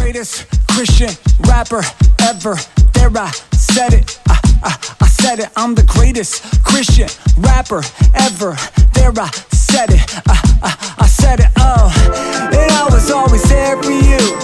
greatest Christian rapper ever. There I said it, I said it. I'm the greatest Christian rapper ever. There I said it, I said it. Oh, and I was always there for you.